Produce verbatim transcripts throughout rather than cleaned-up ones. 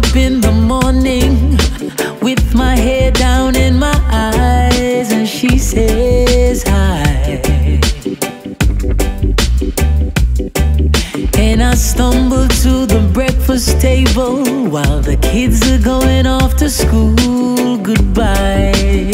up in the morning with my head down in my eyes, and she says hi. And I stumble to the breakfast table while the kids are going off to school. Goodbye.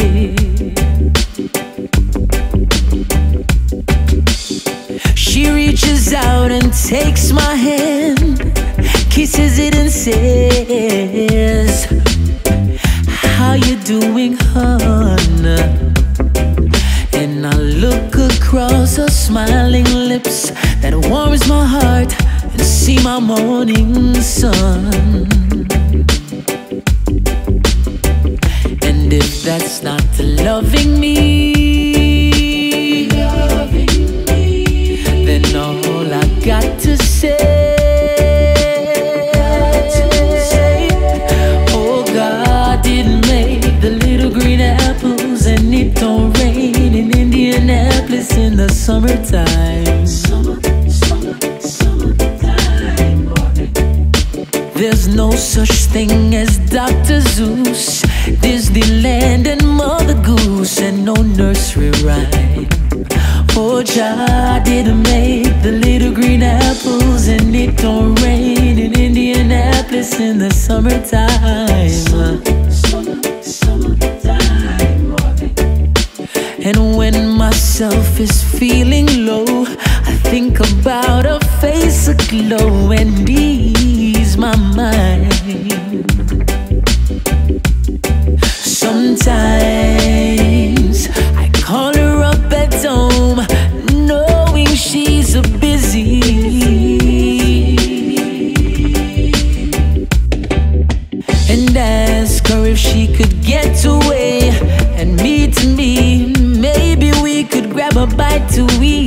She reaches out and takes my hand, kisses it and says, how you doing, hon? And I look across her smiling lips that warms my heart and see my morning sun. And if that's not loving me, loving me, then all I got to say, oh, God didn't make the little green apples, and it don't rain in Indianapolis in the summertime. Summer, summer, summertime, boy. There's no such thing as Doctor Zeus, Disneyland and Mother Goose, and no nursery rhyme. Oh, Jah didn't make the little green apples, and it don't rain in Indianapolis in the summertime. Summer, summer, summertime, boy. And when myself is feeling low, I think about a face aglow and ease my mind. Sometimes I call her up at home, knowing she's a busy, and ask her if she could get away and meet me. Maybe we could grab a bite to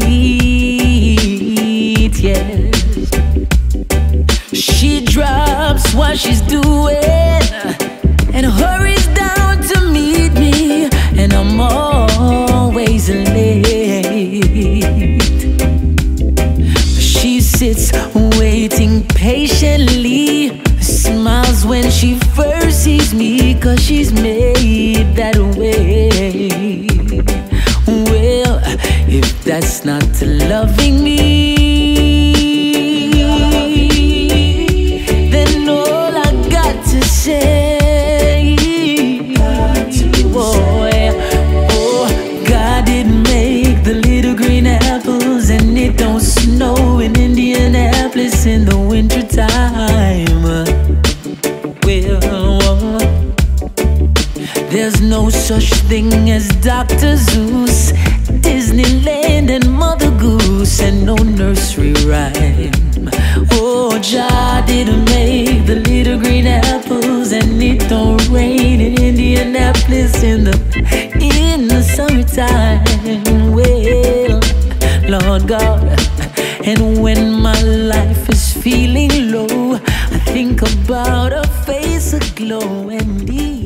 eat, yes. She drops what she's doing and hurries down to meet me, and I'm always late. She sits waiting patiently, smiles when she first sees me, 'cause she's made that way. Well, if that's not loving me, then all I got to say, boy, oh, God didn't make the little green apples, and it don't snow in Indianapolis in the wintertime. Well, there's no such thing as Doctor Zeus, Disneyland and Mother Goose, and no nursery rhyme. Oh, Jah didn't make the little green apples, and it don't rain in Indianapolis in the in the summertime. Well, Lord God, and when my life is feeling low, I think about a face aglow and ease.